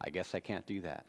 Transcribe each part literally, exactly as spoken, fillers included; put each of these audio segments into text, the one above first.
I guess I can't do that.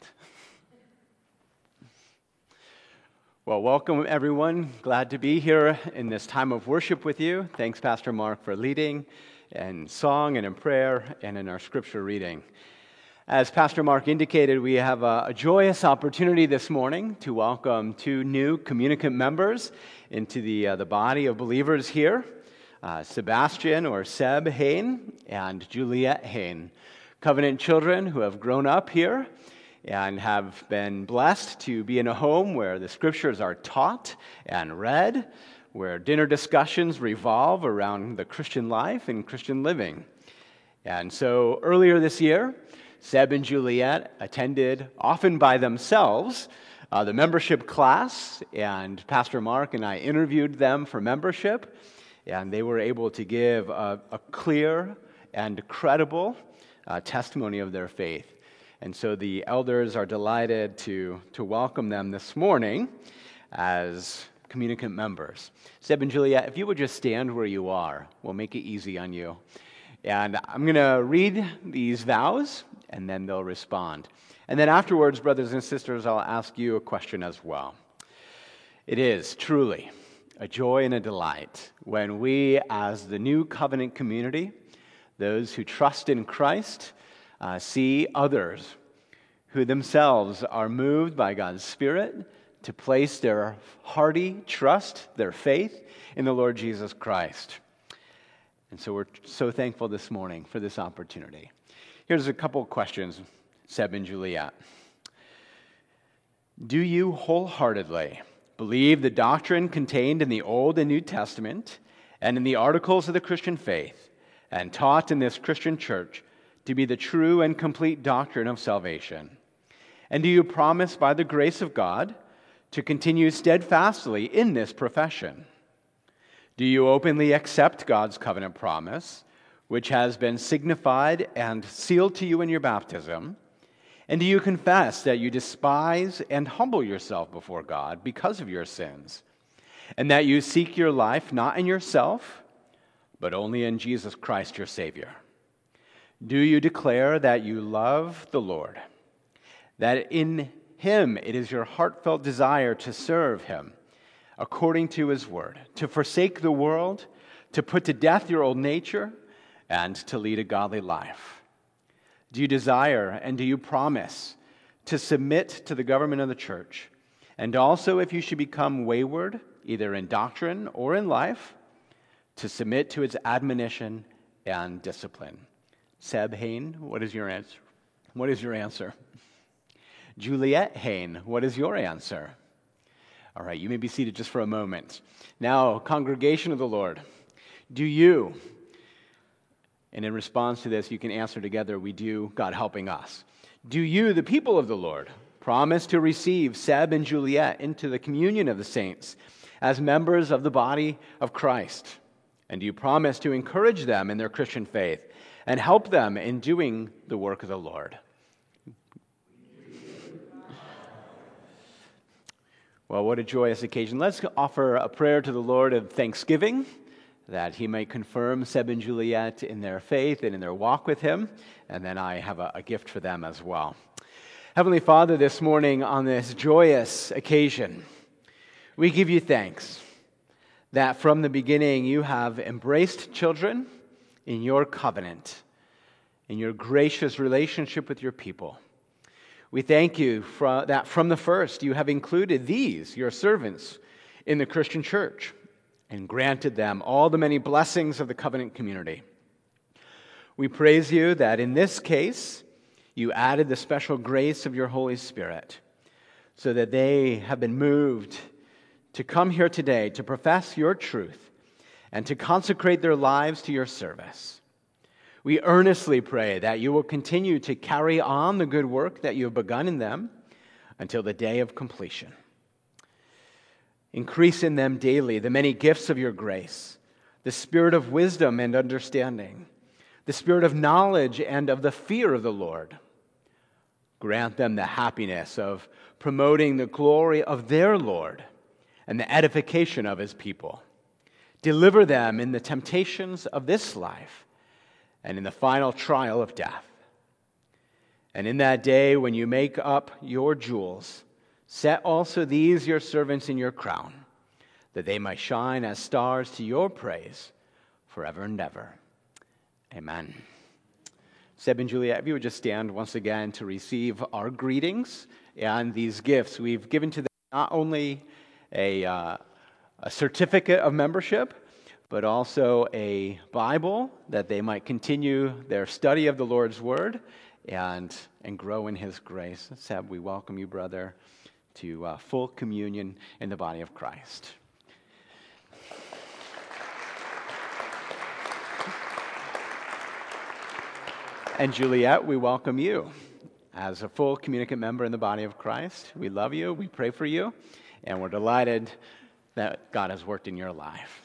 Well, welcome everyone. Glad to be here in this time of worship with you. Thanks, Pastor Mark, for leading in song and in prayer and in our scripture reading. As Pastor Mark indicated, we have a, a joyous opportunity this morning to welcome two new communicant members into the, uh, the body of believers here, uh, Sebastian or Seb Hain and Juliet Hain, covenant children who have grown up here and have been blessed to be in a home where the scriptures are taught and read, where dinner discussions revolve around the Christian life and Christian living. And so earlier this year, Seb and Juliet attended, often by themselves, uh, the membership class, and Pastor Mark and I interviewed them for membership, and they were able to give a, a clear and credible uh, testimony of their faith. And so the elders are delighted to, to welcome them this morning as communicant members. Seb and Juliet, if you would just stand where you are, we'll make it easy on you. And I'm going to read these vows, and then they'll respond. And then afterwards, brothers and sisters, I'll ask you a question as well. It is truly a joy and a delight when we, as the new covenant community, those who trust in Christ, Uh, see others who themselves are moved by God's Spirit to place their hearty trust, their faith in the Lord Jesus Christ. And so we're so thankful this morning for this opportunity. Here's a couple of questions, Seb and Juliet. Do you wholeheartedly believe the doctrine contained in the Old and New Testament and in the articles of the Christian faith and taught in this Christian church to be the true and complete doctrine of salvation? And do you promise by the grace of God to continue steadfastly in this profession? Do you openly accept God's covenant promise, which has been signified and sealed to you in your baptism? And do you confess that you despise and humble yourself before God because of your sins, and that you seek your life not in yourself, but only in Jesus Christ your Savior? Do you declare that you love the Lord, that in Him it is your heartfelt desire to serve Him according to His word, to forsake the world, to put to death your old nature, and to lead a godly life? Do you desire and do you promise to submit to the government of the church, and also, if you should become wayward, either in doctrine or in life, to submit to its admonition and discipline? Seb Hain, what is your answer? What is your answer? Juliet Hain, what is your answer? All right, you may be seated just for a moment. Now, congregation of the Lord, do you, and in response to this, you can answer together, we do, God helping us. Do you, the people of the Lord, promise to receive Seb and Juliet into the communion of the saints as members of the body of Christ? And do you promise to encourage them in their Christian faith and help them in doing the work of the Lord? Well, what a joyous occasion. Let's offer a prayer to the Lord of thanksgiving, that He might confirm Seb and Juliet in their faith and in their walk with Him, and then I have a, a gift for them as well. Heavenly Father, this morning on this joyous occasion, we give You thanks that from the beginning You have embraced children in Your covenant, in Your gracious relationship with Your people. We thank You for that from the first You have included these, Your servants, in the Christian church and granted them all the many blessings of the covenant community. We praise You that in this case, You added the special grace of Your Holy Spirit so that they have been moved to come here today to profess Your truth and to consecrate their lives to Your service. We earnestly pray that You will continue to carry on the good work that You have begun in them until the day of completion. Increase in them daily the many gifts of Your grace, the spirit of wisdom and understanding, the spirit of knowledge and of the fear of the Lord. Grant them the happiness of promoting the glory of their Lord and the edification of His people. Deliver them in the temptations of this life and in the final trial of death. And in that day, when you make up your jewels, set also these your servants in your crown, that they might shine as stars to your praise forever and ever. Amen. Seb and Juliet, if you would just stand once again to receive our greetings and these gifts. We've given to them not only a, uh, a certificate of membership, but also a Bible that they might continue their study of the Lord's Word and, and grow in His grace. Seb, we welcome you, brother, to uh, full communion in the body of Christ. And Juliet, we welcome you as a full communicant member in the body of Christ. We love you, we pray for you, and we're delighted that God has worked in your life.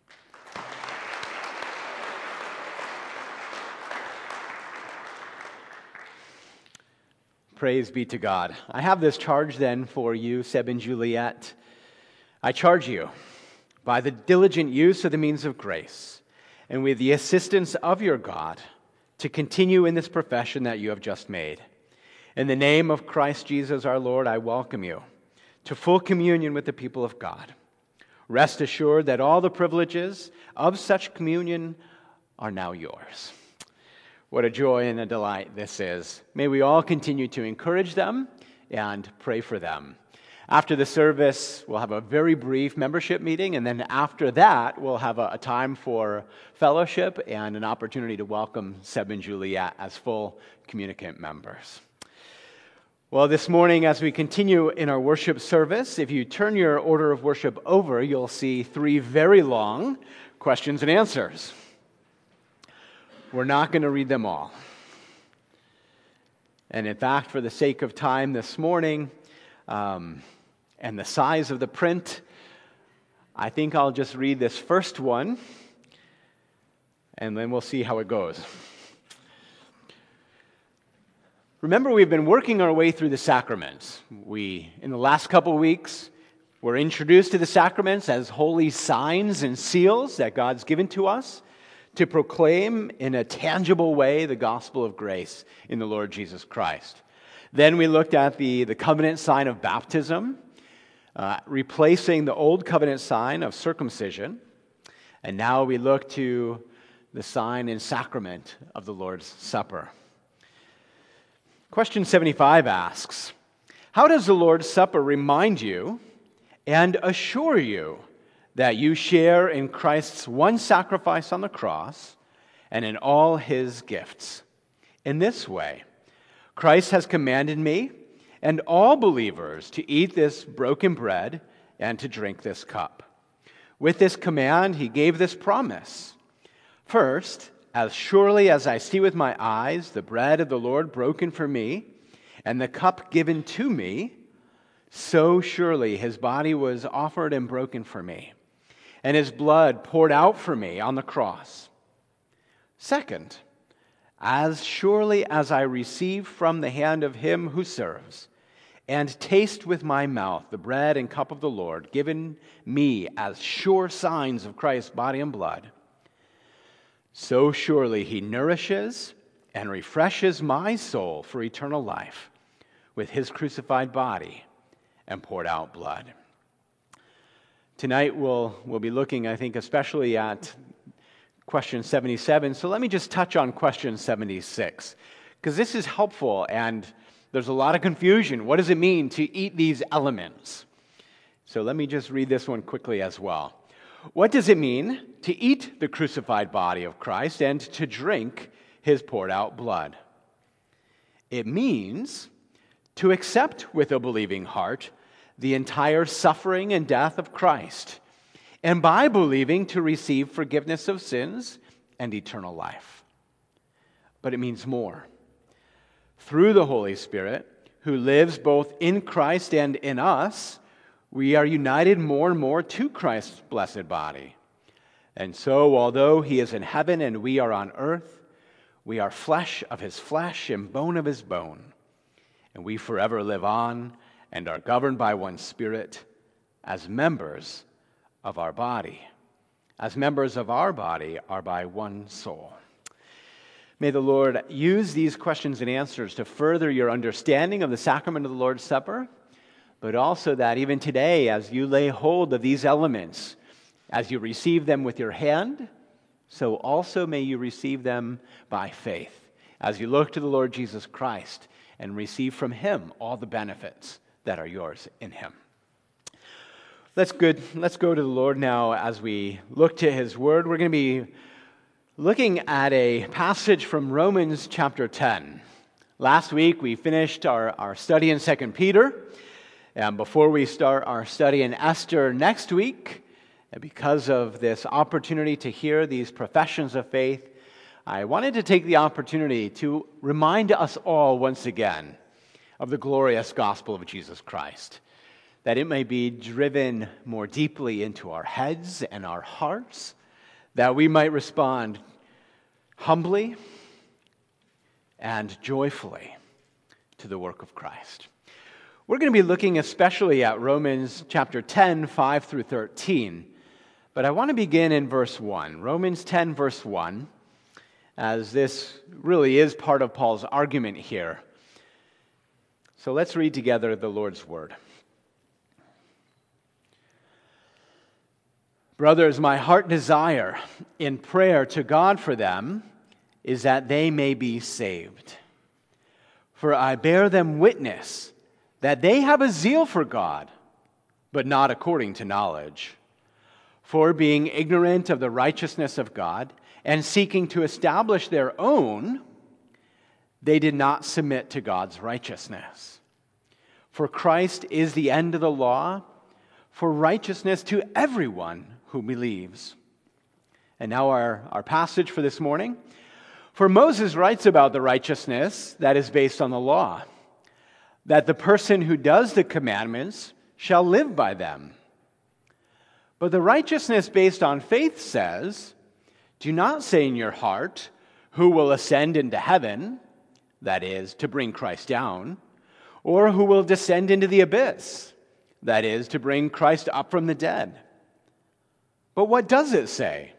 Praise be to God. I have this charge then for you, Seb and Juliet. I charge you, by the diligent use of the means of grace, and with the assistance of your God, to continue in this profession that you have just made. In the name of Christ Jesus our Lord, I welcome you to full communion with the people of God. Rest assured that all the privileges of such communion are now yours. What a joy and a delight this is. May we all continue to encourage them and pray for them. After the service, we'll have a very brief membership meeting, and then after that, we'll have a, a time for fellowship and an opportunity to welcome Seb and Juliet as full communicant members. Well, this morning, as we continue in our worship service, if you turn your order of worship over, you'll see three very long questions and answers. We're not going to read them all. And in fact, for the sake of time this morning um, and the size of the print, I think I'll just read this first one, and then we'll see how it goes. Remember, we've been working our way through the sacraments. We, in the last couple of weeks, were introduced to the sacraments as holy signs and seals that God's given to us to proclaim in a tangible way the gospel of grace in the Lord Jesus Christ. Then we looked at the, the covenant sign of baptism, uh, replacing the old covenant sign of circumcision. And now we look to the sign and sacrament of the Lord's Supper. Question seventy-five asks, how does the Lord's Supper remind you and assure you that you share in Christ's one sacrifice on the cross and in all His gifts? In this way, Christ has commanded me and all believers to eat this broken bread and to drink this cup. With this command, He gave this promise. First, as surely as I see with my eyes the bread of the Lord broken for me and the cup given to me, so surely His body was offered and broken for me, and His blood poured out for me on the cross. Second, as surely as I receive from the hand of Him who serves, and taste with my mouth the bread and cup of the Lord, given me as sure signs of Christ's body and blood, so surely He nourishes and refreshes my soul for eternal life with His crucified body and poured out blood. Tonight we'll, we'll be looking, I think, especially at question seventy-seven. So let me just touch on question seventy-six, because this is helpful and there's a lot of confusion. What does it mean to eat these elements? So let me just read this one quickly as well. What does it mean to eat the crucified body of Christ and to drink His poured out blood? It means to accept with a believing heart the entire suffering and death of Christ, and by believing to receive forgiveness of sins and eternal life. But it means more. Through the Holy Spirit, who lives both in Christ and in us, we are united more and more to Christ's blessed body. And so, although He is in heaven and we are on earth, we are flesh of His flesh and bone of His bone. And we forever live on and are governed by one Spirit as members of our body. As members of our body are by one soul. May the Lord use these questions and answers to further your understanding of the sacrament of the Lord's Supper, but also that even today, as you lay hold of these elements, as you receive them with your hand, so also may you receive them by faith, as you look to the Lord Jesus Christ and receive from Him all the benefits that are yours in Him. Let's good. Let's go to the Lord now as we look to His Word. We're going to be looking at a passage from Romans chapter ten. Last week we finished our, our study in Second Peter. And before we start our study in Esther next week, and because of this opportunity to hear these professions of faith, I wanted to take the opportunity to remind us all once again of the glorious gospel of Jesus Christ, that it may be driven more deeply into our heads and our hearts, that we might respond humbly and joyfully to the work of Christ. We're going to be looking especially at Romans chapter ten, five through thirteen. But I want to begin in verse one. Romans ten, verse one, as this really is part of Paul's argument here. So let's read together the Lord's word. Brothers, my heart desire in prayer to God for them is that they may be saved. For I bear them witness that they have a zeal for God, but not according to knowledge. For being ignorant of the righteousness of God and seeking to establish their own, they did not submit to God's righteousness. For Christ is the end of the law, for righteousness to everyone who believes. And now our, our passage for this morning. For Moses writes about the righteousness that is based on the law, that the person who does the commandments shall live by them. But the righteousness based on faith says, do not say in your heart, who will ascend into heaven, that is, to bring Christ down, or who will descend into the abyss, that is, to bring Christ up from the dead. But what does it say?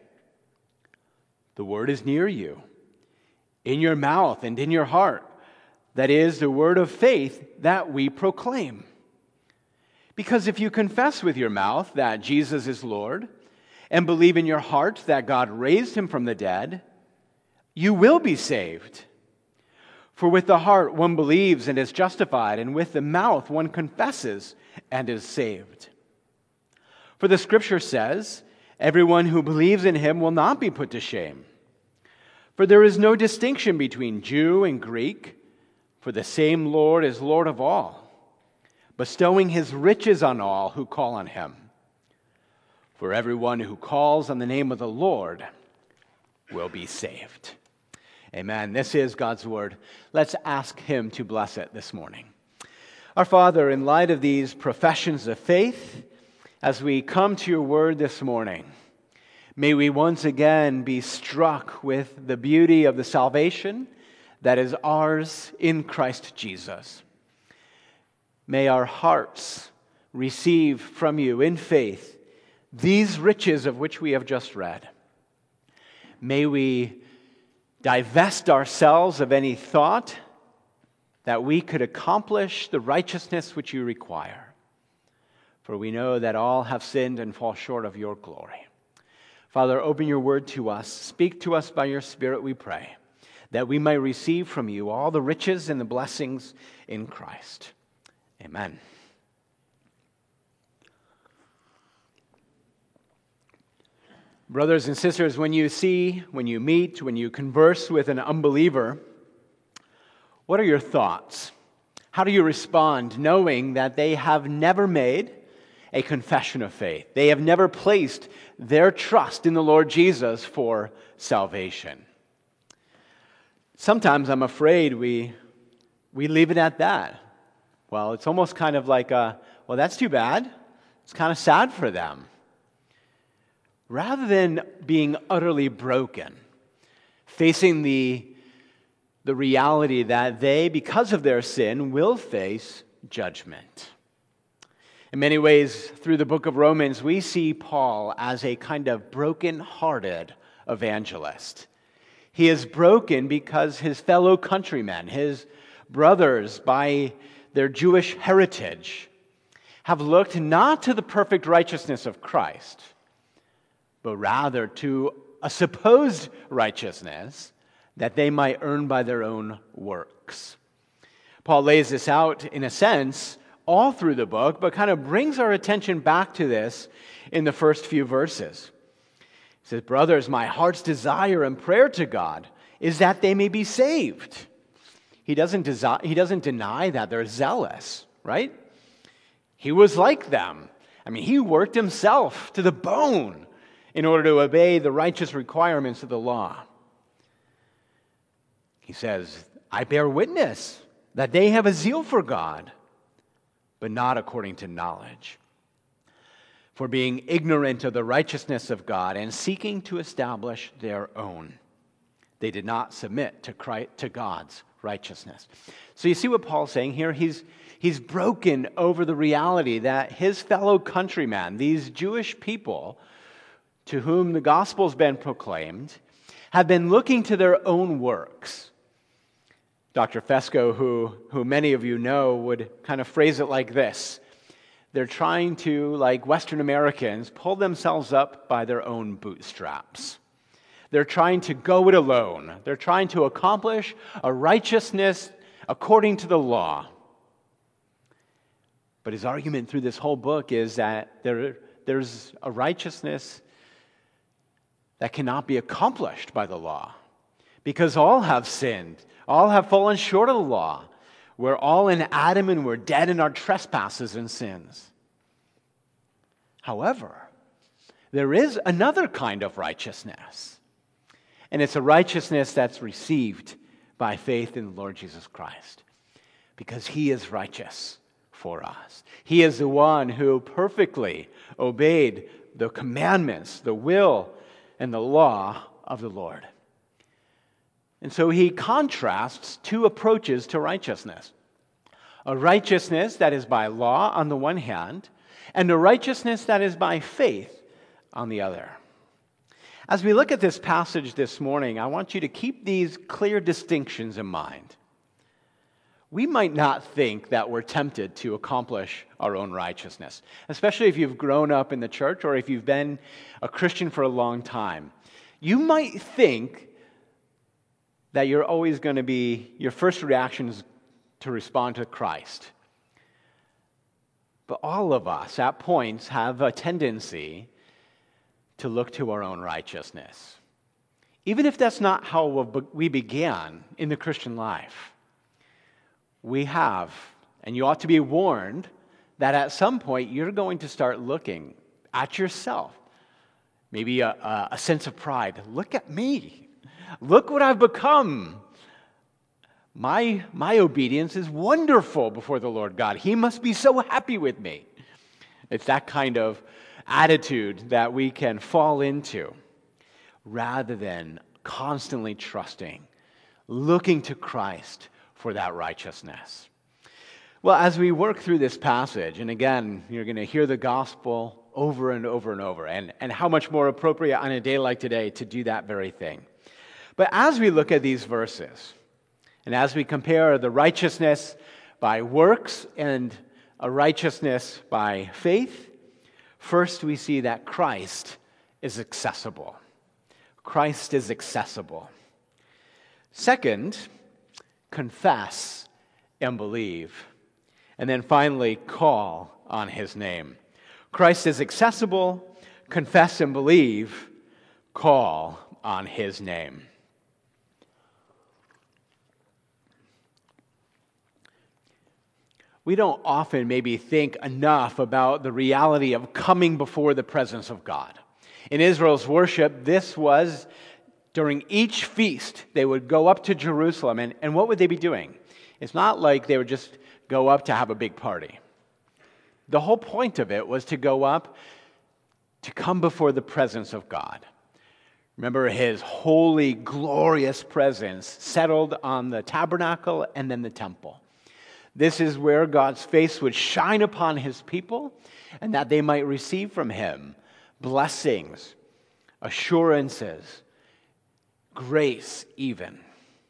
The word is near you, in your mouth and in your heart. That is the word of faith that we proclaim. Because if you confess with your mouth that Jesus is Lord and believe in your heart that God raised him from the dead, you will be saved. For with the heart one believes and is justified, and with the mouth one confesses and is saved. For the scripture says, everyone who believes in him will not be put to shame. For there is no distinction between Jew and Greek, for the same Lord is Lord of all, bestowing his riches on all who call on him. For everyone who calls on the name of the Lord will be saved. Amen. This is God's word. Let's ask him to bless it this morning. Our Father, in light of these professions of faith, as we come to your word this morning, may we once again be struck with the beauty of the salvation that is ours in Christ Jesus. May our hearts receive from you in faith these riches of which we have just read. May we divest ourselves of any thought that we could accomplish the righteousness which you require. For we know that all have sinned and fall short of your glory. Father, open your word to us. Speak to us by your Spirit, we pray, that we may receive from you all the riches and the blessings in Christ. Amen. Brothers and sisters, when you see, when you meet, when you converse with an unbeliever, what are your thoughts? How do you respond knowing that they have never made a confession of faith? They have never placed their trust in the Lord Jesus for salvation. Sometimes I'm afraid we we leave it at that. Well, it's almost kind of like, a, well, that's too bad. It's kind of sad for them. Rather than being utterly broken, facing the, the reality that they, because of their sin, will face judgment. In many ways, through the book of Romans, we see Paul as a kind of broken-hearted evangelist. He is broken because his fellow countrymen, his brothers by their Jewish heritage, have looked not to the perfect righteousness of Christ, but rather to a supposed righteousness that they might earn by their own works. Paul lays this out, in a sense, all through the book, but kind of brings our attention back to this in the first few verses. He says, brothers, my heart's desire and prayer to God is that they may be saved. He doesn't, desi- he doesn't deny that they're zealous, right? He was like them. I mean, he worked himself to the bone in order to obey the righteous requirements of the law. He says, I bear witness that they have a zeal for God, but not according to knowledge. For being ignorant of the righteousness of God and seeking to establish their own, they did not submit to Christ, to God's righteousness. So you see what Paul's saying here? He's, he's broken over the reality that his fellow countrymen, these Jewish people to whom the gospel's been proclaimed, have been looking to their own works. Doctor Fesco, who, who many of you know, would kind of phrase it like this. They're trying to, like Western Americans, pull themselves up by their own bootstraps. They're trying to go it alone. They're trying to accomplish a righteousness according to the law. But his argument through this whole book is that there, there's a righteousness that cannot be accomplished by the law, because all have sinned. All have fallen short of the law. We're all in Adam and we're dead in our trespasses and sins. However, there is another kind of righteousness. And it's a righteousness that's received by faith in the Lord Jesus Christ. Because he is righteous for us. He is the one who perfectly obeyed the commandments, the will, and the law of the Lord. And so he contrasts two approaches to righteousness. A righteousness that is by law on the one hand, and a righteousness that is by faith on the other. As we look at this passage this morning, I want you to keep these clear distinctions in mind. We might not think that we're tempted to accomplish our own righteousness, especially if you've grown up in the church or if you've been a Christian for a long time. You might think that you're always going to be, your first reaction is to respond to Christ. But all of us at points have a tendency to look to our own righteousness. Even if that's not how we began in the Christian life, we have, and you ought to be warned, that at some point you're going to start looking at yourself. Maybe a, a, a sense of pride. Look at me. Look what I've become. My, my obedience is wonderful before the Lord God. He must be so happy with me. It's that kind of attitude that we can fall into rather than constantly trusting, looking to Christ for that righteousness. Well, as we work through this passage, and again, you're going to hear the gospel over and over and over, and, and how much more appropriate on a day like today to do that very thing. But as we look at these verses, and as we compare the righteousness by works and a righteousness by faith, first we see that Christ is accessible. Christ is accessible. Second, confess and believe. And then finally, call on his name. Christ is accessible, confess and believe, call on his name. We don't often maybe think enough about the reality of coming before the presence of God. In Israel's worship, this was during each feast, they would go up to Jerusalem, and, and what would they be doing? It's not like they would just go up to have a big party. The whole point of it was to go up to come before the presence of God. Remember, his holy, glorious presence settled on the tabernacle and then the temple. This is where God's face would shine upon his people, and that they might receive from him blessings, assurances, grace even.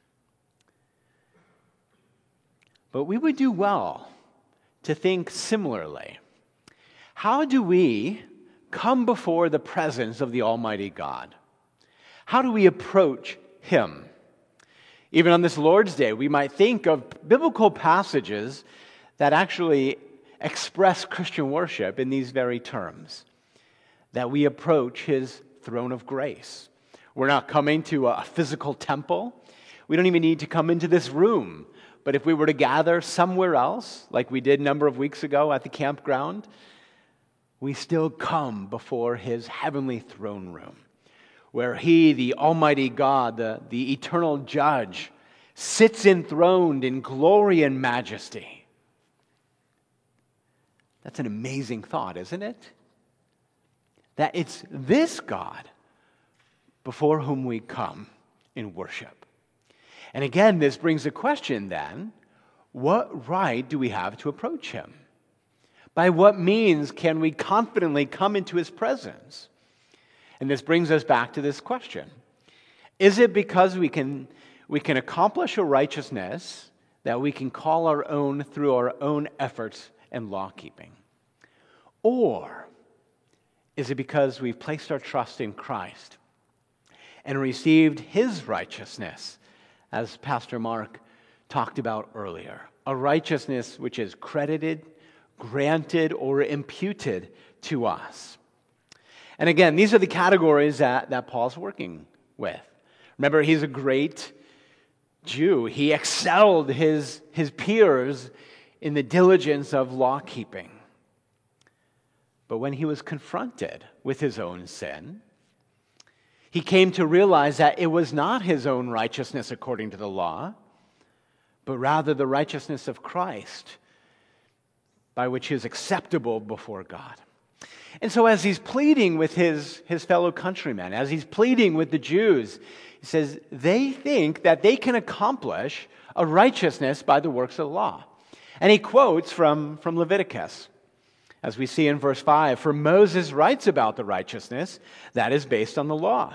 But we would do well to think similarly. How do we come before the presence of the Almighty God? How do we approach Him? Even on this Lord's Day, we might think of biblical passages that actually express Christian worship in these very terms, that we approach His throne of grace. We're not coming to a physical temple. We don't even need to come into this room. But if we were to gather somewhere else, like we did a number of weeks ago at the campground, we still come before His heavenly throne room, where He, the Almighty God, the, the eternal Judge, sits enthroned in glory and majesty. That's an amazing thought, isn't it? That it's this God before whom we come in worship. And again, this brings a question then, what right do we have to approach Him? By what means can we confidently come into His presence? And this brings us back to this question. Is it because we can, we can accomplish a righteousness that we can call our own through our own efforts and law-keeping? Or is it because we've placed our trust in Christ and received His righteousness, as Pastor Mark talked about earlier, a righteousness which is credited, granted, or imputed to us? And again, these are the categories that, that Paul's working with. Remember, he's a great Jew. He excelled his, his peers in the diligence of law-keeping. But when he was confronted with his own sin, he came to realize that it was not his own righteousness according to the law, but rather the righteousness of Christ, by which he is acceptable before God. And so as he's pleading with his, his fellow countrymen, as he's pleading with the Jews, he says they think that they can accomplish a righteousness by the works of the law. And he quotes from, from Leviticus, as we see in verse five, "For Moses writes about the righteousness that is based on the law,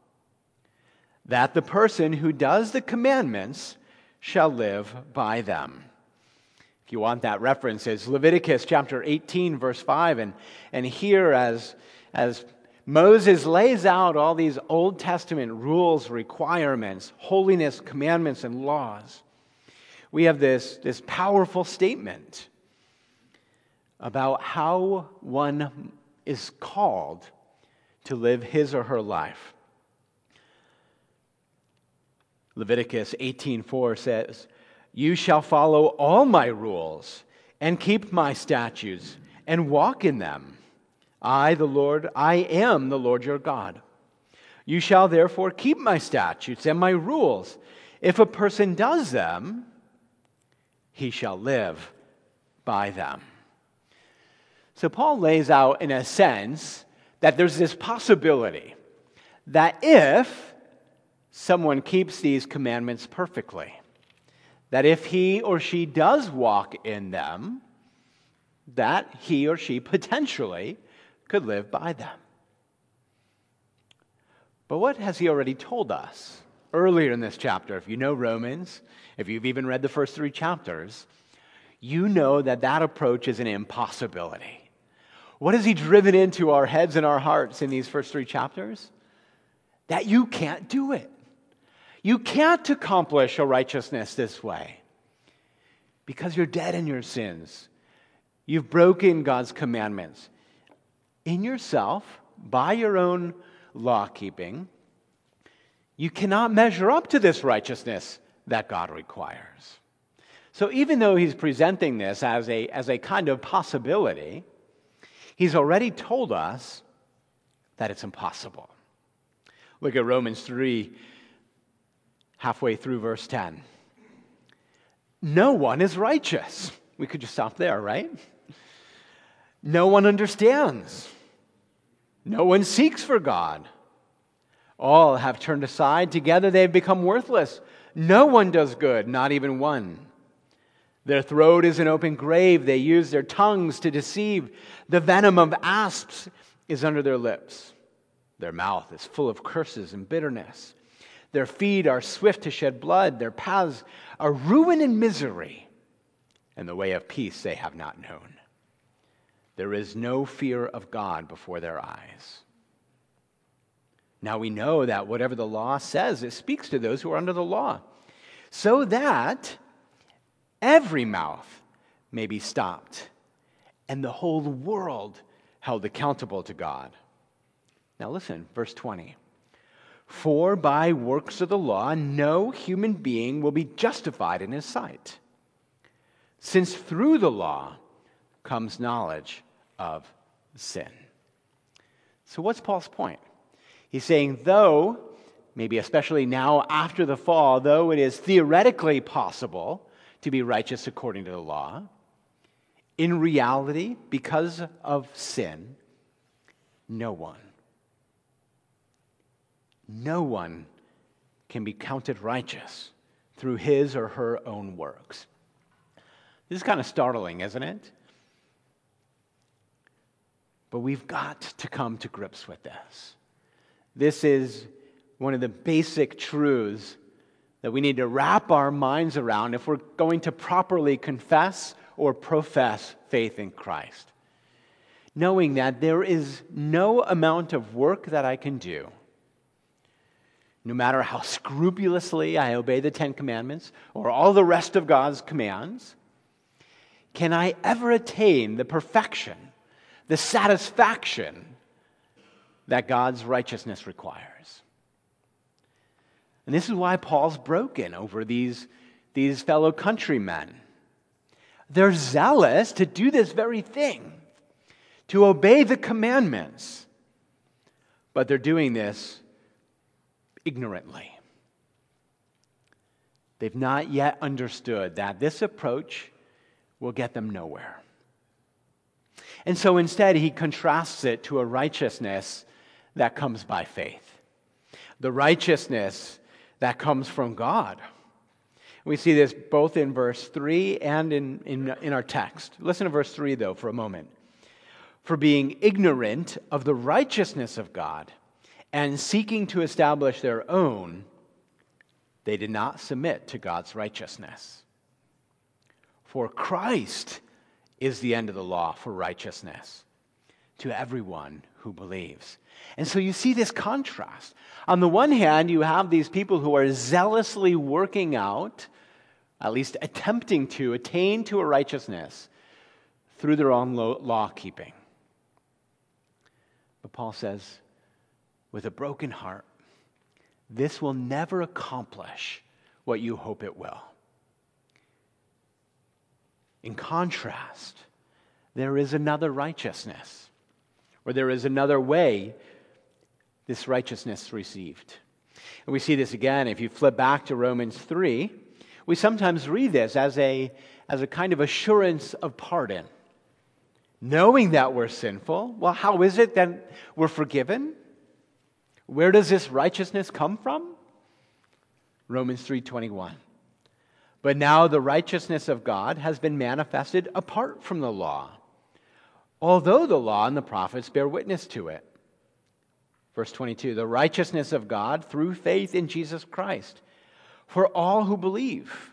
that the person who does the commandments shall live by them." If you want that reference, it's Leviticus chapter eighteen, verse five. And, and here, as, as Moses lays out all these Old Testament rules, requirements, holiness, commandments, and laws, we have this, this powerful statement about how one is called to live his or her life. Leviticus eighteen four says, "You shall follow all my rules and keep my statutes and walk in them. I, the Lord, I am the Lord your God. You shall therefore keep my statutes and my rules. If a person does them, he shall live by them." So Paul lays out, in a sense, that there's this possibility that if someone keeps these commandments perfectly, that if he or she does walk in them, that he or she potentially could live by them. But what has he already told us earlier in this chapter? If you know Romans, if you've even read the first three chapters, you know that that approach is an impossibility. What has he driven into our heads and our hearts in these first three chapters? That you can't do it. You can't accomplish a righteousness this way because you're dead in your sins. You've broken God's commandments. In yourself, by your own law-keeping, you cannot measure up to this righteousness that God requires. So even though he's presenting this as a, as a kind of possibility, he's already told us that it's impossible. Look at Romans three, halfway through verse ten. No one is righteous. We could just stop there, right? No one understands. No one seeks for God. All have turned aside. Together they have become worthless. No one does good, not even one. Their throat is an open grave. They use their tongues to deceive. The venom of asps is under their lips. Their mouth is full of curses and bitterness. Their feet are swift to shed blood. Their paths are ruin and misery. And the way of peace they have not known. There is no fear of God before their eyes. Now we know that whatever the law says, it speaks to those who are under the law, so that every mouth may be stopped and the whole world held accountable to God. Now listen, verse twenty. For by works of the law, no human being will be justified in his sight, since through the law comes knowledge of sin. So what's Paul's point? He's saying, though, maybe especially now after the fall, though it is theoretically possible to be righteous according to the law, in reality, because of sin, no one, no one can be counted righteous through his or her own works. This is kind of startling, isn't it? But we've got to come to grips with this. This is one of the basic truths that we need to wrap our minds around if we're going to properly confess or profess faith in Christ. Knowing that there is no amount of work that I can do, no matter how scrupulously I obey the Ten Commandments or all the rest of God's commands, can I ever attain the perfection, the satisfaction that God's righteousness requires. And this is why Paul's broken over these, these fellow countrymen. They're zealous to do this very thing, to obey the commandments, but they're doing this ignorantly. They've not yet understood that this approach will get them nowhere. And so instead, he contrasts it to a righteousness that comes by faith. The righteousness that comes from God. We see this both in verse three and in, in, in our text. Listen to verse three, though, for a moment. For being ignorant of the righteousness of God and seeking to establish their own, they did not submit to God's righteousness. For Christ is the end of the law for righteousness to everyone who believes. And so you see this contrast. On the one hand, you have these people who are zealously working out, at least attempting to attain to a righteousness through their own law-keeping. But Paul says, with a broken heart, this will never accomplish what you hope it will. In contrast, there is another righteousness, or there is another way this righteousness received. And we see this again, if you flip back to Romans three, we sometimes read this as a, as a kind of assurance of pardon. Knowing that we're sinful, well, how is it that we're forgiven? Where does this righteousness come from? Romans three twenty-one. But now the righteousness of God has been manifested apart from the law, although the law and the prophets bear witness to it. Verse twenty-two, the righteousness of God through faith in Jesus Christ for all who believe.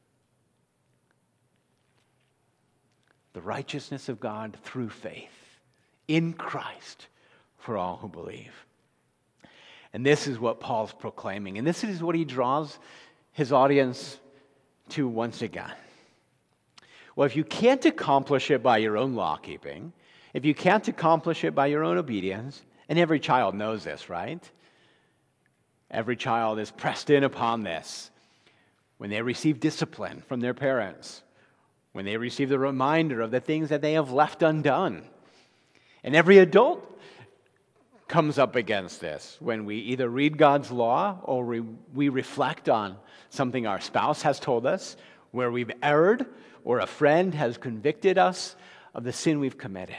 The righteousness of God through faith in Christ for all who believe. And this is what Paul's proclaiming. And this is what he draws his audience to once again. Well, if you can't accomplish it by your own law-keeping, if you can't accomplish it by your own obedience, and every child knows this, right? Every child is pressed in upon this when they receive discipline from their parents, when they receive the reminder of the things that they have left undone. And every adult comes up against this when we either read God's law or we, we reflect on something our spouse has told us, where we've erred, or a friend has convicted us of the sin we've committed.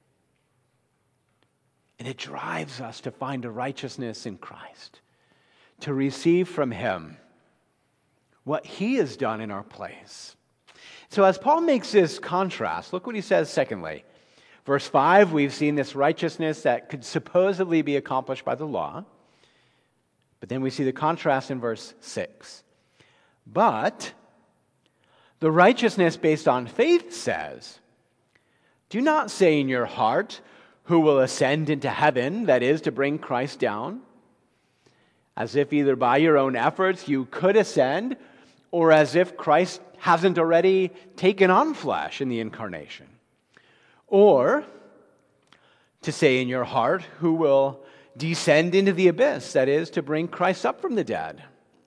And it drives us to find a righteousness in Christ, to receive from Him what He has done in our place. So as Paul makes this contrast, look what he says secondly. Verse five, we've seen this righteousness that could supposedly be accomplished by the law. But But then we see the contrast in verse six. But the righteousness based on faith says, do not say in your heart, who will ascend into heaven, that is, to bring Christ down, as if either by your own efforts you could ascend, or as if Christ hasn't already taken on flesh in the incarnation. Or to say in your heart, who will descend into the abyss, that is, to bring Christ up from the dead.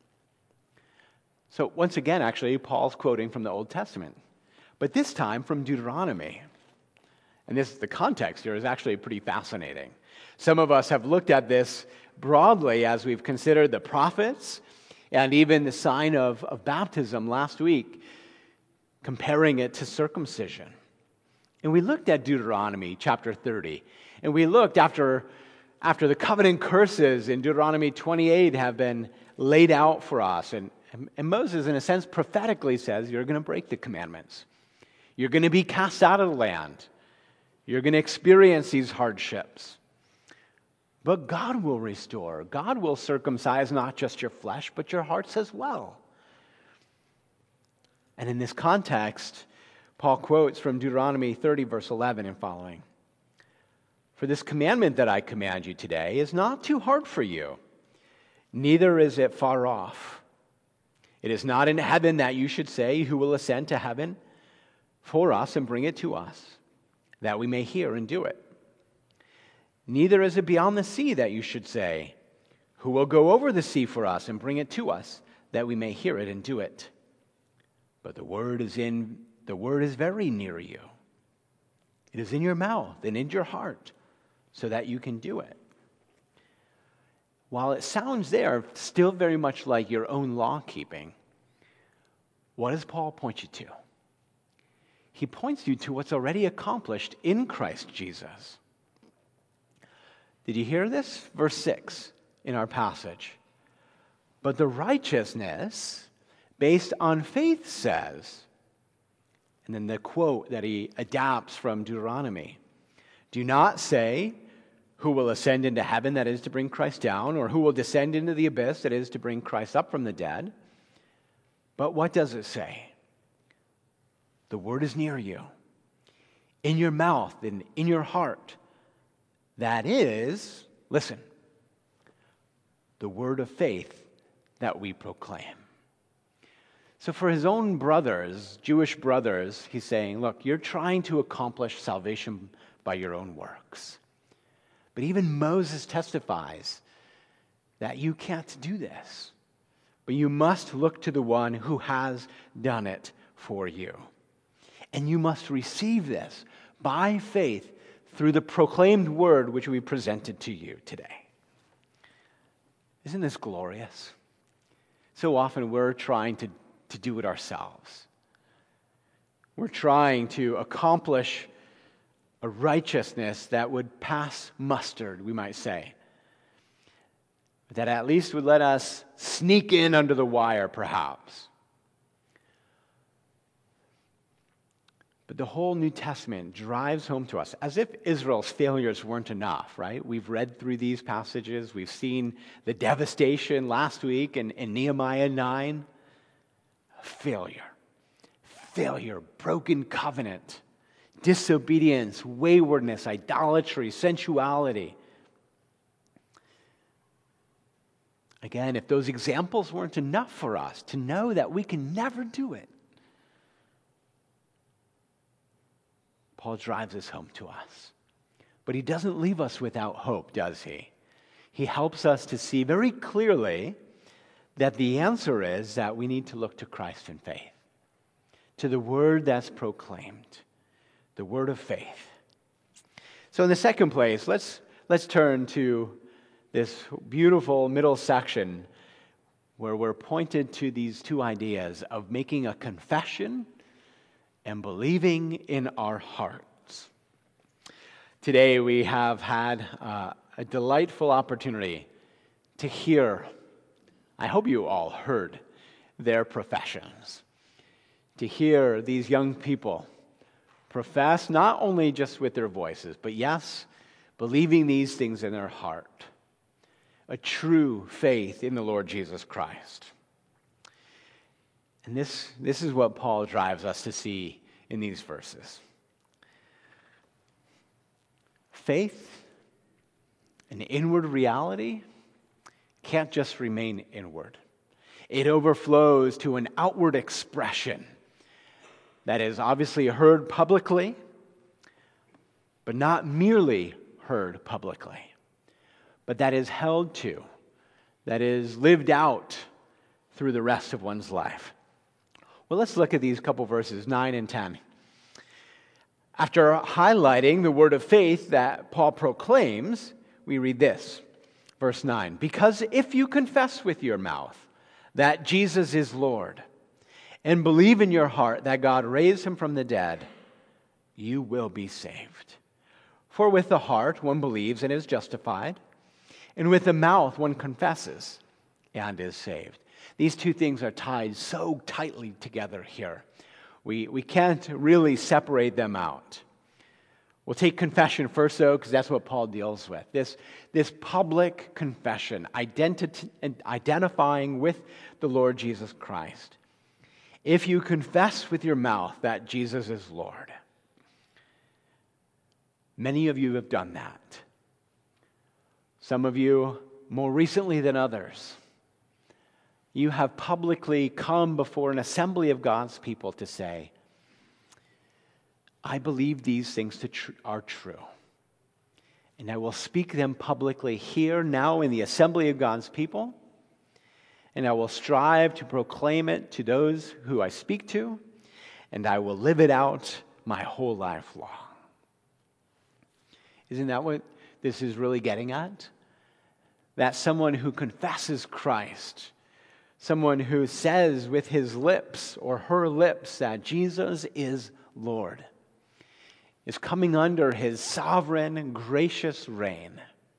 So once again, actually, Paul's quoting from the Old Testament, but this time from Deuteronomy. And this, the context here is actually pretty fascinating. Some of us have looked at this broadly as we've considered the prophets and even the sign of, of baptism last week, comparing it to circumcision. And we looked at Deuteronomy chapter thirty, and we looked after, after the covenant curses in Deuteronomy twenty-eight have been laid out for us. And, and Moses, in a sense, prophetically says, you're going to break the commandments. You're going to be cast out of the land. You're going to experience these hardships. But God will restore. God will circumcise not just your flesh, but your hearts as well. And in this context, Paul quotes from Deuteronomy thirty, verse eleven and following. For this commandment that I command you today is not too hard for you, neither is it far off. It is not in heaven that you should say, who will ascend to heaven for us and bring it to us, that we may hear and do it. Neither is it beyond the sea that you should say, who will go over the sea for us and bring it to us, that we may hear it and do it. But the word is in the word is very near you. It is in your mouth and in your heart, so that you can do it. While it sounds there still very much like your own law keeping, what does Paul point you to? He points you to what's already accomplished in Christ Jesus. Did you hear this? Verse six in our passage. But the righteousness based on faith says, and then the quote that he adapts from Deuteronomy, do not say, who will ascend into heaven, that is to bring Christ down, or who will descend into the abyss, that is to bring Christ up from the dead. But what does it say? The word is near you, in your mouth and in your heart. That is, listen, the word of faith that we proclaim. So for his own brothers, Jewish brothers, he's saying, look, you're trying to accomplish salvation by your own works. But even Moses testifies that you can't do this. But you must look to the one who has done it for you. And you must receive this by faith through the proclaimed word which we presented to you today. Isn't this glorious? So often we're trying to, to do it ourselves. We're trying to accomplish a righteousness that would pass mustard, we might say. That at least would let us sneak in under the wire, perhaps. But the whole New Testament drives home to us, as if Israel's failures weren't enough, right? We've read through these passages. We've seen the devastation last week in, in Nehemiah nine. Failure. Failure, broken covenant, disobedience, waywardness, idolatry, sensuality. Again, if those examples weren't enough for us to know that we can never do it, Paul drives this home to us. But he doesn't leave us without hope, does he? He helps us to see very clearly that the answer is that we need to look to Christ in faith, to the word that's proclaimed, the word of faith. So in the second place, let's, let's turn to this beautiful middle section where we're pointed to these two ideas of making a confession and believing in our hearts. Today we have had uh, a delightful opportunity to hear, I hope you all heard, their professions. To hear these young people profess not only just with their voices, but yes, believing these things in their heart. a true faith in the Lord Jesus Christ. And this, this is what Paul drives us to see in these verses. Faith, an inward reality, can't just remain inward. It overflows to an outward expression that is obviously heard publicly, but not merely heard publicly, but that is held to, that is lived out through the rest of one's life. Well, let's look at these couple verses, nine and ten. After highlighting the word of faith that Paul proclaims, we read this, verse nine. Because if you confess with your mouth that Jesus is Lord, and believe in your heart that God raised him from the dead, you will be saved. For with the heart one believes and is justified, and with the mouth one confesses and is saved. These two things are tied so tightly together here. We, we can't really separate them out. We'll take confession first, though, because that's what Paul deals with. This, this public confession, identi- identifying with the Lord Jesus Christ. If you confess with your mouth that Jesus is Lord. Many of you have done that. Some of you more recently than others. You have publicly come before an assembly of God's people to say, I believe these things to tr- are true. And I will speak them publicly here, now in the assembly of God's people. And I will strive to proclaim it to those who I speak to. And I will live it out my whole life long. Isn't that what this is really getting at? That someone who confesses Christ, someone who says with his lips or her lips that Jesus is Lord, is coming under his sovereign and gracious reign,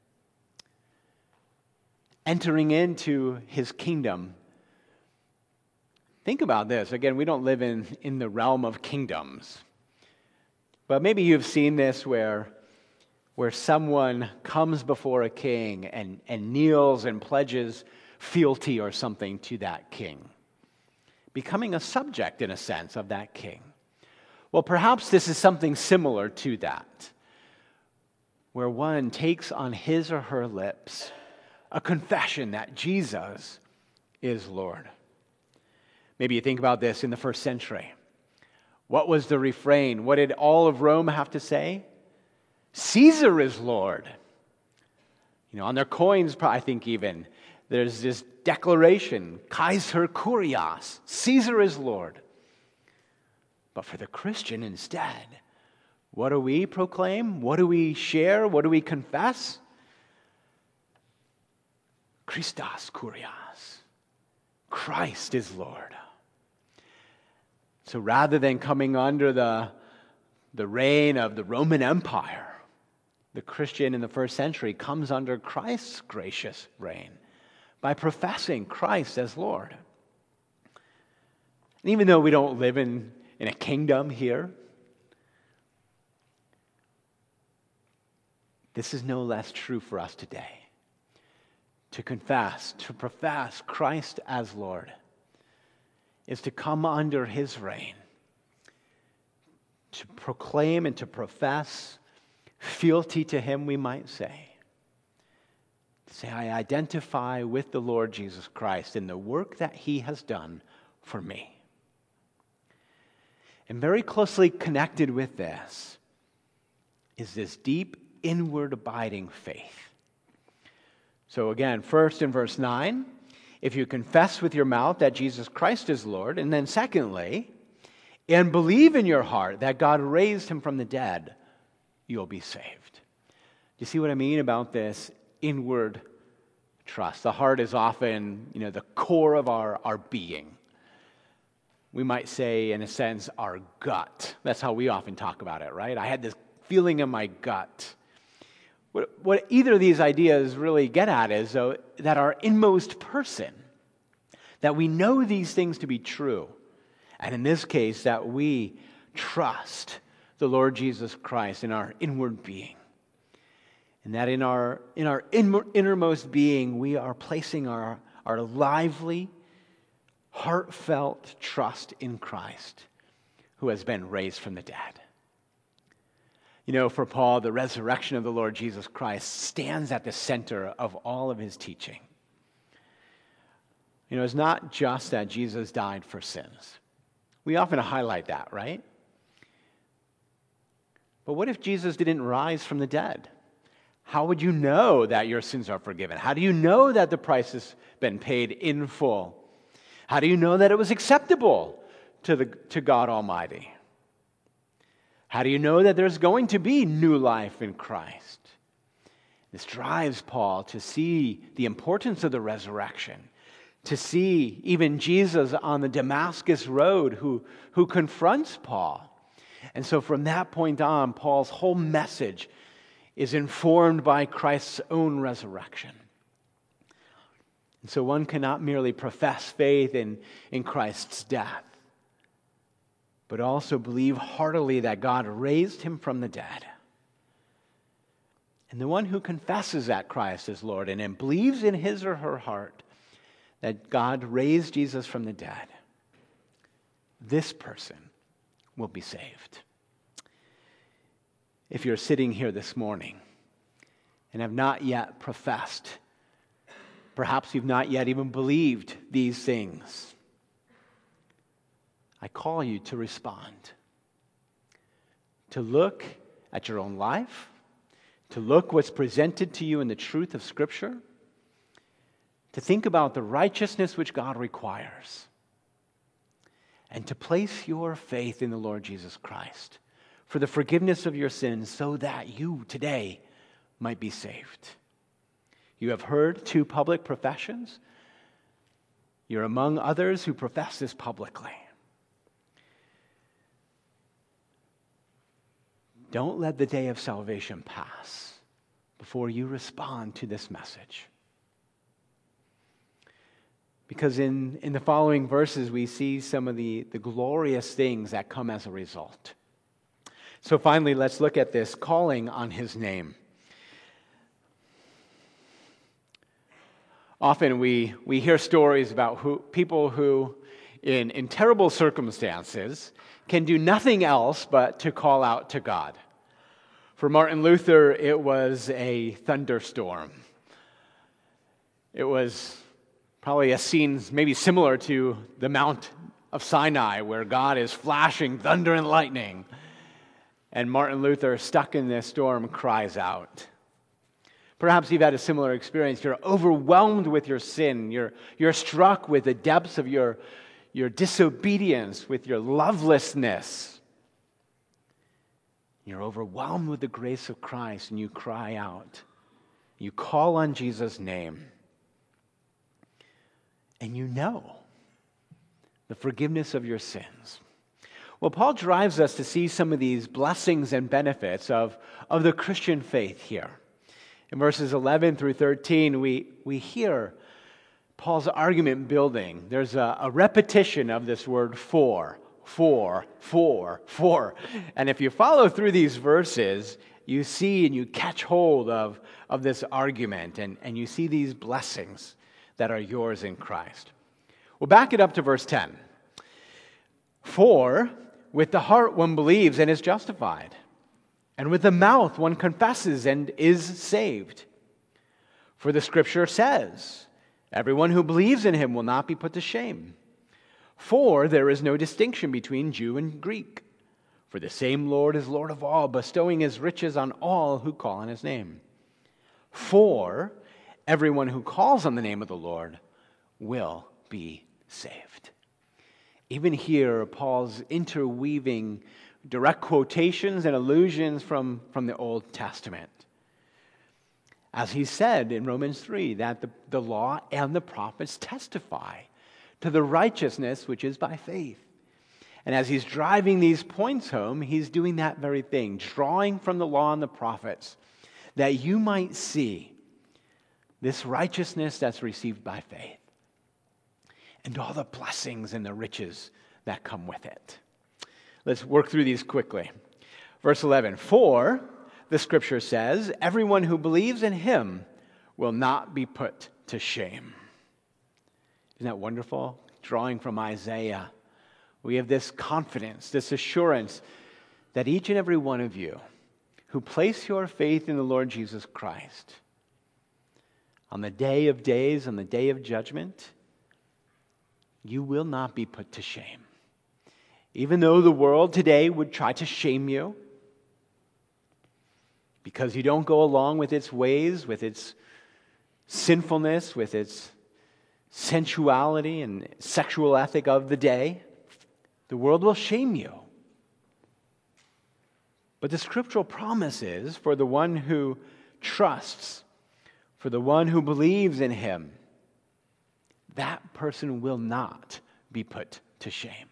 entering into his kingdom. Think about this. Again, we don't live in, in the realm of kingdoms. But maybe you've seen this where, where someone comes before a king and, and kneels and pledges fealty or something to that king, becoming a subject, in a sense, of that king. Well, perhaps this is something similar to that, where one takes on his or her lips a confession that Jesus is Lord. Maybe you think about this in the first century. What was the refrain? What did all of Rome have to say? Caesar is Lord. You know, on their coins, I think even, there's this declaration, Kaiser Kurios, Caesar is Lord. But for the Christian instead, what do we proclaim? What do we share? What do we confess? Christos Kurios. Christ is Lord. So rather than coming under the, the reign of the Roman Empire, the Christian in the first century comes under Christ's gracious reign by professing Christ as Lord. And even though we don't live in, in a kingdom here, this is no less true for us today. To confess, to profess Christ as Lord is to come under his reign, to proclaim and to profess fealty to him, we might say. To say, I identify with the Lord Jesus Christ in the work that he has done for me. And very closely connected with this is this deep inward abiding faith. So again, first in verse nine, if you confess with your mouth that Jesus Christ is Lord, and then secondly, and believe in your heart that God raised him from the dead, you'll be saved. Do you see what I mean about this inward trust? The heart is often, you know, the core of our, our being. We might say, in a sense, our gut. That's how we often talk about it, right? I had this feeling in my gut. What, what either of these ideas really get at is though, that our inmost person, that we know these things to be true, and in this case, that we trust the Lord Jesus Christ in our inward being. And that in our, in our innermost being, we are placing our, our lively, heartfelt trust in Christ, who has been raised from the dead. You know, for Paul, the resurrection of the Lord Jesus Christ stands at the center of all of his teaching. You know, it's not just that Jesus died for sins. We often highlight that, right? But what if Jesus didn't rise from the dead? How would you know that your sins are forgiven? How do you know that the price has been paid in full? How do you know that it was acceptable to, the, to God Almighty? How do you know that there's going to be new life in Christ? This drives Paul to see the importance of the resurrection, to see even Jesus on the Damascus road who, who confronts Paul. And so from that point on, Paul's whole message is informed by Christ's own resurrection. And so one cannot merely profess faith in, in Christ's death, but also believe heartily that God raised him from the dead. And the one who confesses that Christ is Lord and, and believes in his or her heart that God raised Jesus from the dead, this person will be saved. If you're sitting here this morning and have not yet professed, perhaps you've not yet even believed these things, I call you to respond, to look at your own life, to look what's presented to you in the truth of Scripture, to think about the righteousness which God requires, and to place your faith in the Lord Jesus Christ for the forgiveness of your sins so that you today might be saved. You have heard two public professions. You're among others who profess this publicly. Don't let the day of salvation pass before you respond to this message. Because in, in the following verses, we see some of the, the glorious things that come as a result. So finally, let's look at this calling on his name. Often we, we hear stories about who, people who, in, in terrible circumstances, can do nothing else but to call out to God. For Martin Luther, it was a thunderstorm. It was probably a scene maybe similar to the Mount of Sinai, where God is flashing thunder and lightning. And Martin Luther, stuck in this storm, cries out. Perhaps you've had a similar experience. You're overwhelmed with your sin. You're, you're struck with the depths of your, your disobedience, with your lovelessness. You're overwhelmed with the grace of Christ, and you cry out. You call on Jesus' name. And you know the forgiveness of your sins. Well, Paul drives us to see some of these blessings and benefits of, of the Christian faith here. In verses eleven through thirteen, we, we hear Paul's argument building. There's a, a repetition of this word for, for, for, for. And if you follow through these verses, you see and you catch hold of, of this argument, and, and you see these blessings that are yours in Christ. We'll back it up to verse ten. For with the heart one believes and is justified, and with the mouth one confesses and is saved. For the Scripture says, everyone who believes in him will not be put to shame. For there is no distinction between Jew and Greek. For the same Lord is Lord of all, bestowing his riches on all who call on his name. For everyone who calls on the name of the Lord will be saved. Even here, Paul's interweaving direct quotations and allusions from, from the Old Testament. As he said in Romans three, that the, the law and the prophets testify to the righteousness which is by faith. And as he's driving these points home, he's doing that very thing, drawing from the law and the prophets, that you might see this righteousness that's received by faith, and all the blessings and the riches that come with it. Let's work through these quickly. Verse eleven, for the scripture says, everyone who believes in him will not be put to shame. Isn't that wonderful? Drawing from Isaiah, we have this confidence, this assurance that each and every one of you who place your faith in the Lord Jesus Christ, on the day of days, on the day of judgment, you will not be put to shame. Even though the world today would try to shame you because you don't go along with its ways, with its sinfulness, with its sensuality and sexual ethic of the day, the world will shame you. But the scriptural promise is for the one who trusts, for the one who believes in him, that person will not be put to shame.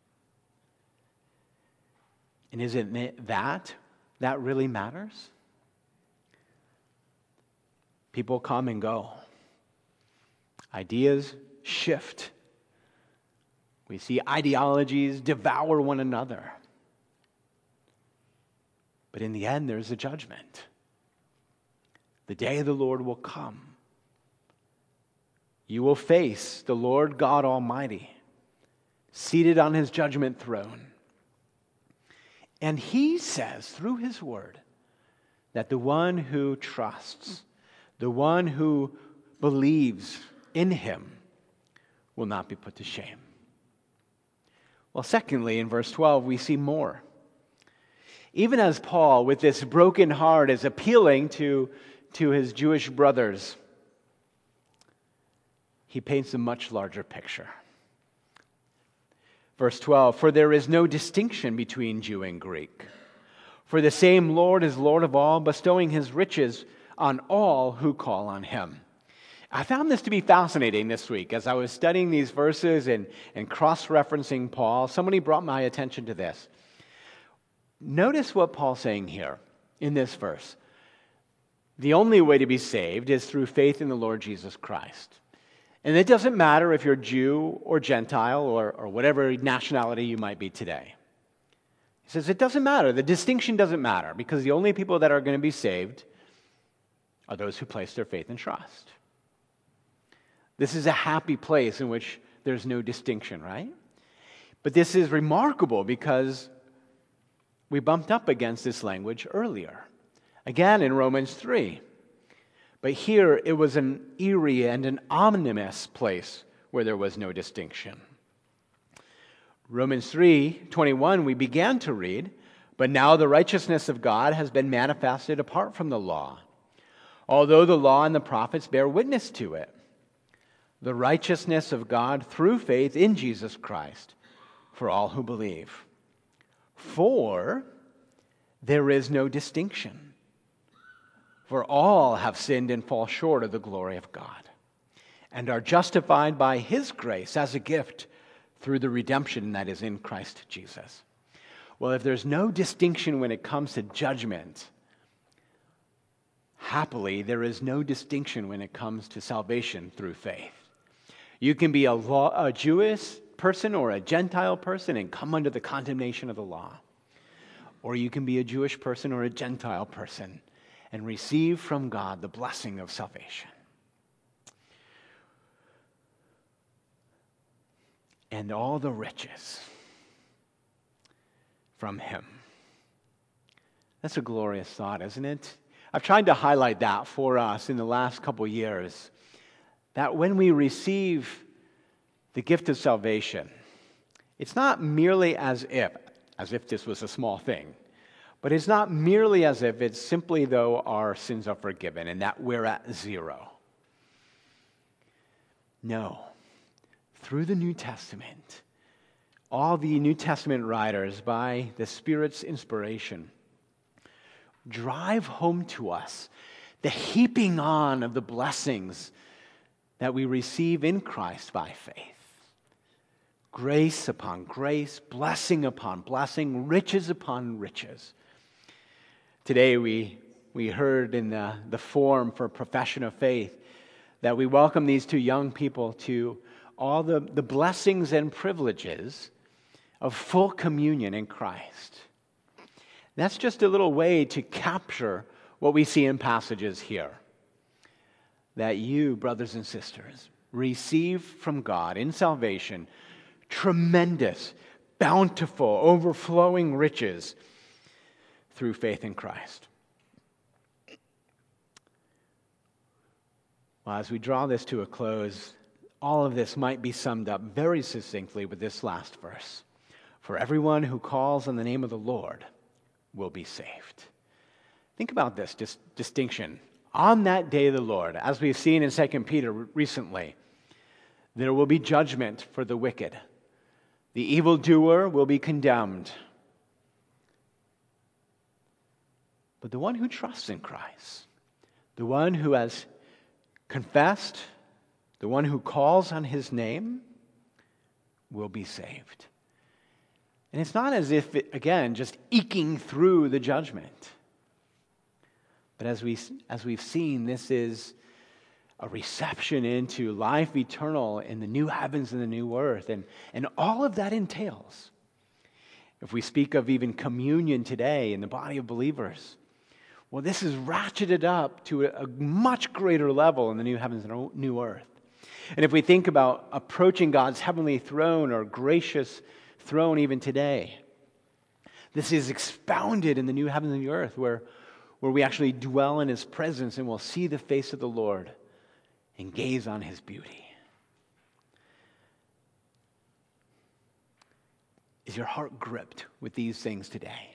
And isn't it that that really matters? People come and go. Ideas shift. We see ideologies devour one another. But in the end, there's a judgment. The day of the Lord will come. You will face the Lord God Almighty, seated on his judgment throne. And he says through his word that the one who trusts, the one who believes in him, will not be put to shame. Well, secondly, in verse twelve, we see more. Even as Paul, with this broken heart, is appealing to, to his Jewish brothers, he paints a much larger picture. Verse twelve, for there is no distinction between Jew and Greek. For the same Lord is Lord of all, bestowing his riches on all who call on him. I found this to be fascinating this week. As I was studying these verses and, and cross-referencing Paul, somebody brought my attention to this. Notice what Paul's saying here in this verse. The only way to be saved is through faith in the Lord Jesus Christ. And it doesn't matter if you're Jew or Gentile or, or whatever nationality you might be today. He says it doesn't matter. The distinction doesn't matter because the only people that are going to be saved are those who place their faith and trust. This is a happy place in which there's no distinction, right? But this is remarkable because we bumped up against this language earlier. Again in Romans three. But here it was an eerie and an ominous place where there was no distinction. Romans three twenty-one, we began to read, but now the righteousness of God has been manifested apart from the law, although the law and the prophets bear witness to it. The righteousness of God through faith in Jesus Christ for all who believe. For there is no distinction. For all have sinned and fall short of the glory of God, and are justified by his grace as a gift through the redemption that is in Christ Jesus. Well, if there's no distinction when it comes to judgment, happily, there is no distinction when it comes to salvation through faith. You can be a, law, a Jewish person or a Gentile person and come under the condemnation of the law. Or you can be a Jewish person or a Gentile person and receive from God the blessing of salvation. And all the riches from him. That's a glorious thought, isn't it? I've tried to highlight that for us in the last couple years. That when we receive the gift of salvation, it's not merely as if, as if this was a small thing, but it's not merely as if it's simply though our sins are forgiven and that we're at zero. No. Through the New Testament, all the New Testament writers, by the Spirit's inspiration, drive home to us the heaping on of the blessings that we receive in Christ by faith. Grace upon grace, blessing upon blessing, riches upon riches. Today we, we heard in the, the form for profession of faith that we welcome these two young people to all the, the blessings and privileges of full communion in Christ. That's just a little way to capture what we see in passages here. That you, brothers and sisters, receive from God in salvation tremendous, bountiful, overflowing riches through faith in Christ. Well, as we draw this to a close, all of this might be summed up very succinctly with this last verse. For everyone who calls on the name of the Lord will be saved. Think about this dis- distinction. On that day of the Lord, as we've seen in Second Peter recently, there will be judgment for the wicked. The evildoer will be condemned. But the one who trusts in Christ, the one who has confessed, the one who calls on his name, will be saved. And it's not as if, it, again, just eking through the judgment. But as, we, as we've seen, this is a reception into life eternal in the new heavens and the new earth. And, and all of that entails, if we speak of even communion today in the body of believers, well, this is ratcheted up to a, a much greater level in the new heavens and new earth. And if we think about approaching God's heavenly throne or gracious throne even today, this is expounded in the new heavens and the earth where, where we actually dwell in his presence and will see the face of the Lord and gaze on his beauty. Is your heart gripped with these things today?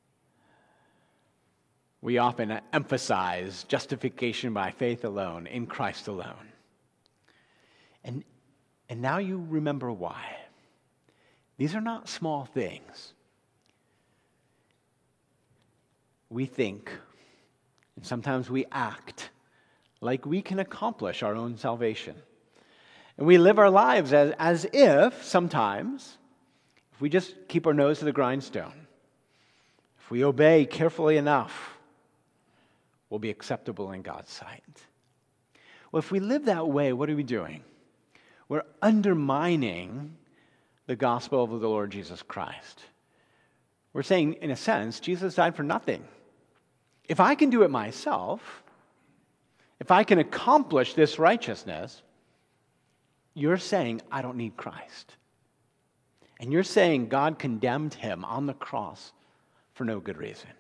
We often emphasize justification by faith alone, in Christ alone. And, and now you remember why. These are not small things. We think, and sometimes we act, like we can accomplish our own salvation. And we live our lives as, as if, sometimes, if we just keep our nose to the grindstone, if we obey carefully enough, we'll be acceptable in God's sight. Well, if we live that way, what are we doing? We're undermining the gospel of the Lord Jesus Christ. We're saying, in a sense, Jesus died for nothing. If I can do it myself, if I can accomplish this righteousness, you're saying, I don't need Christ. And you're saying God condemned him on the cross for no good reason.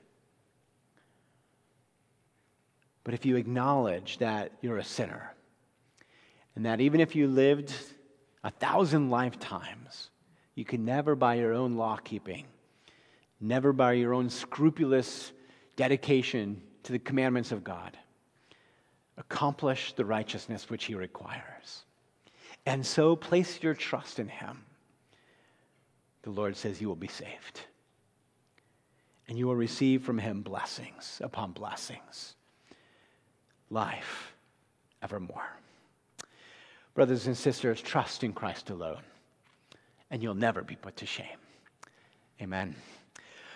But if you acknowledge that you're a sinner, and that even if you lived a thousand lifetimes, you can never by your own law-keeping, never by your own scrupulous dedication to the commandments of God, accomplish the righteousness which he requires. And so place your trust in him. The Lord says you will be saved. And you will receive from him blessings upon blessings. Life evermore. Brothers and sisters, trust in Christ alone, and you'll never be put to shame. Amen.